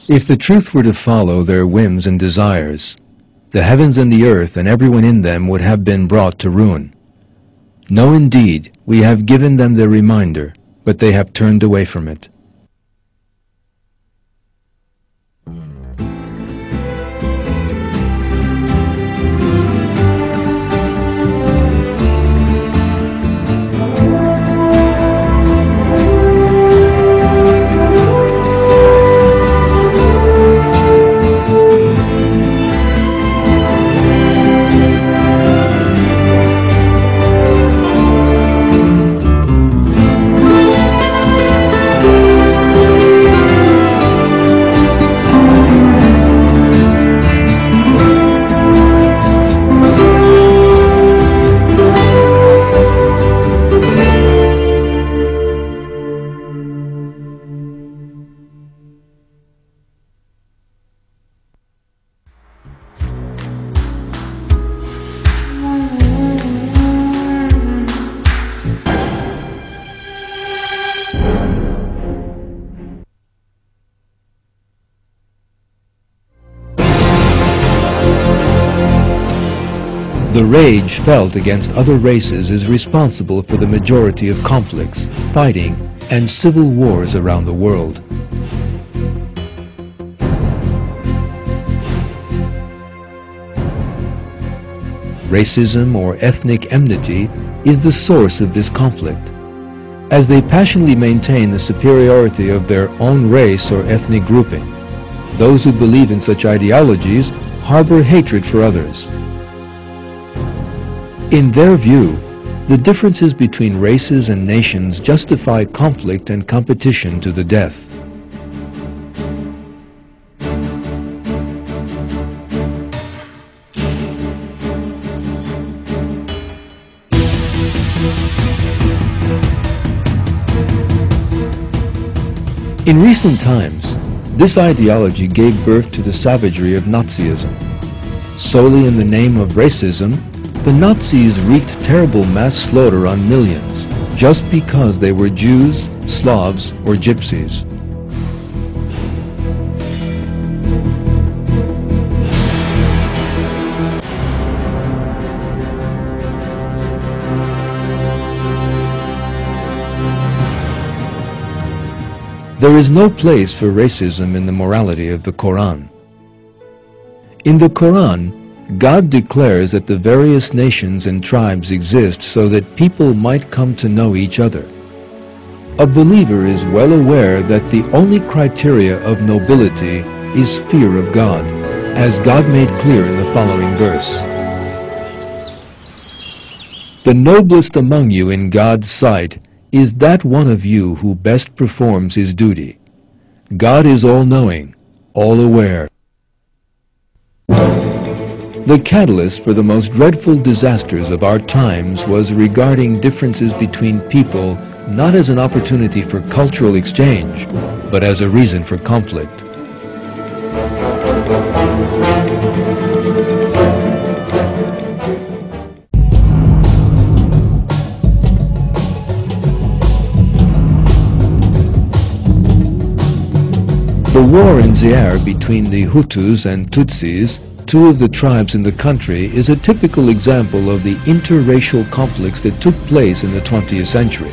If the truth were to follow their whims and desires, the heavens and the earth and everyone in them would have been brought to ruin. No, indeed, we have given them their reminder, but they have turned away from it. The rage felt against other races is responsible for the majority of conflicts, fighting, and civil wars around the world. Racism or ethnic enmity is the source of this conflict, as they passionately maintain the superiority of their own race or ethnic grouping. Those who believe in such ideologies harbor hatred for others. In their view, the differences between races and nations justify conflict and competition to the death. In recent times, this ideology gave birth to the savagery of Nazism. Solely in the name of racism, the Nazis wreaked terrible mass slaughter on millions, just because they were Jews, Slavs, or Gypsies. There is no place for racism in the morality of the Quran. In the Quran, God declares that the various nations and tribes exist so that people might come to know each other. A believer is well aware that the only criteria of nobility is fear of God, as God made clear in the following verse. The noblest among you in God's sight is that one of you who best performs his duty. God is all-knowing, all-aware. The catalyst for the most dreadful disasters of our times was regarding differences between people not as an opportunity for cultural exchange, but as a reason for conflict. The war in Zaire between the Hutus and Tutsis, two of the tribes in the country, is a typical example of the interracial conflicts that took place in the 20th century.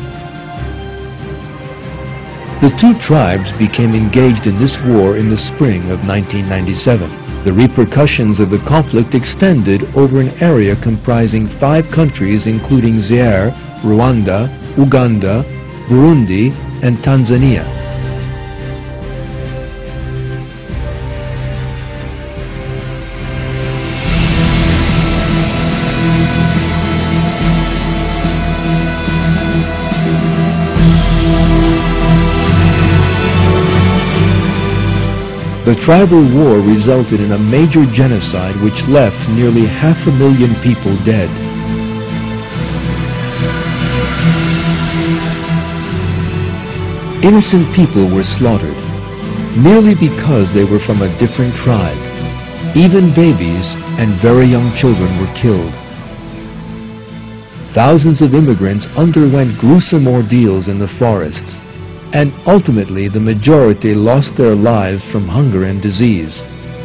The two tribes became engaged in this war in the spring of 1997. The repercussions of the conflict extended over an area comprising 5 countries including Zaire, Rwanda, Uganda, Burundi, and Tanzania. The tribal war resulted in a major genocide which left nearly 500,000 people dead. Innocent people were slaughtered, merely because they were from a different tribe. Even babies and very young children were killed. Thousands of immigrants underwent gruesome ordeals in the forests, and ultimately the majority lost their lives from hunger and disease.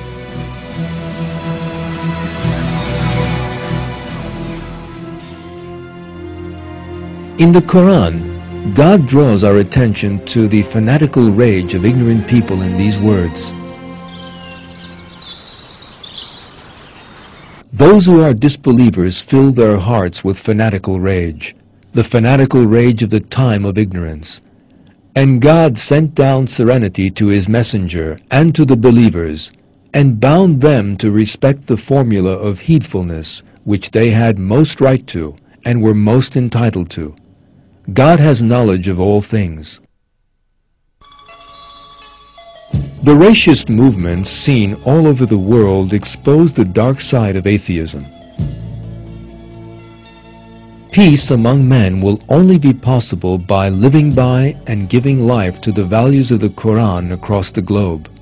In the Quran, God draws our attention to the fanatical rage of ignorant people in these words. Those who are disbelievers fill their hearts with fanatical rage, the fanatical rage of the time of ignorance. And God sent down serenity to His messenger and to the believers, and bound them to respect the formula of heedfulness which they had most right to and were most entitled to. God has knowledge of all things. The racist movements seen all over the world expose the dark side of atheism. Peace among men will only be possible by living by and giving life to the values of the Quran across the globe.